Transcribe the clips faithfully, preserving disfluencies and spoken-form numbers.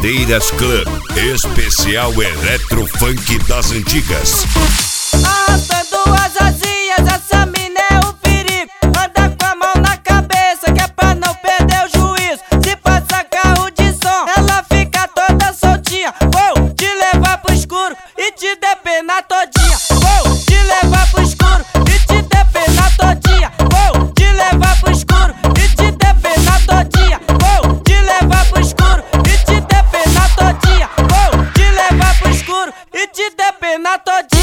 Madeireiras Club, especial Eletro Funk das antigas. Arrastando as asinhas, essa mina é um perigo. Anda com a mão na cabeça, que é pra não perder o juízo. Se passa carro de som, ela fica toda soltinha. Vou te levar pro escuro e te depenar todinha. Vou te levar pro escuro e te depenar todinha. Vou te levar pro escuro e te depenar todinha. Vou te levar pro escuro e te depenar todinha. Vou te levar pro escuro e te depenar todinha.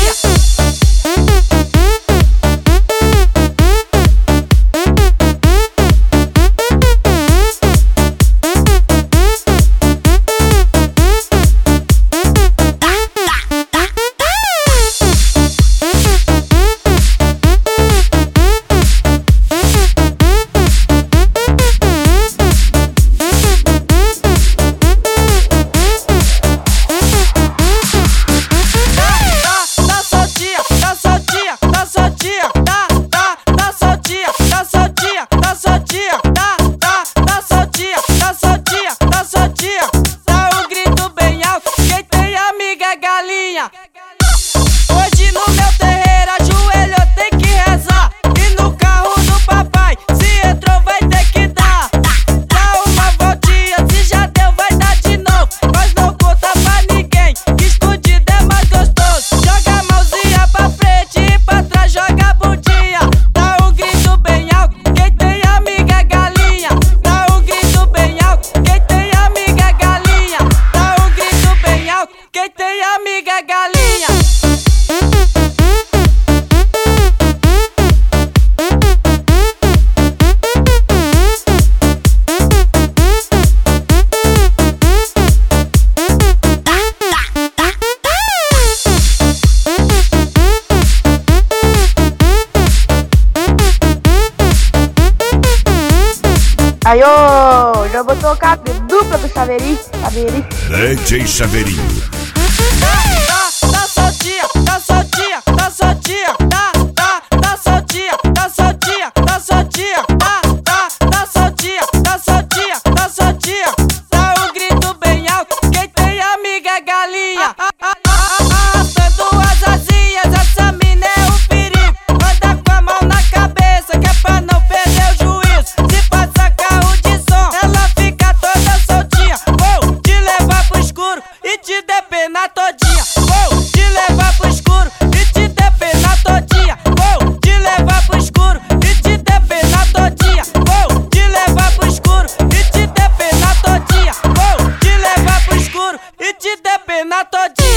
Hoje no meu terreiro, ajoelho, eu tenho que rezar. E no carro do papai, se entrou vai ter que dar. Dá uma voltinha, se já deu vai dar de novo. Mas não conta pra ninguém, que escondido é mais gostoso. Joga a mãozinha pra frente e pra trás joga a bundinha. Dá um grito bem alto, quem tem amiga galinha. Dá um grito bem alto, quem tem amiga galinha. Dá um grito bem alto, quem tem amiga galinha. Aí, ô, já vou tocar dupla do Chaveirinho, Chaveirinho. D J Chaveirinho. Tá, tá soltinha, tá soltinha, tá soltinha, tá, tá, tá soltinha, tá soltinha, tá soltinha, tá, tá, tá soltinha, tá soltinha, tá soltinha. Dá um grito bem alto, quem tem amiga galinha. Arrastando as asinhas, essa mina é um perigo. Anda com a mão na cabeça, que é pra não perder o juízo. Se passa carro de som, ela fica toda soltinha. Vou te levar pro escuro e te depenar todinha. Vou te levar pro escuro e te depenar todinha. Vou te levar pro escuro e te depenar todinha. Vou te levar pro escuro e te depenar todinha. Vou te levar pro escuro e te depenar todinha.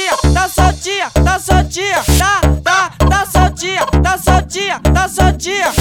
Tá, tá, tá soltinha, tá soltinha, tá soltinha, tá soltinha.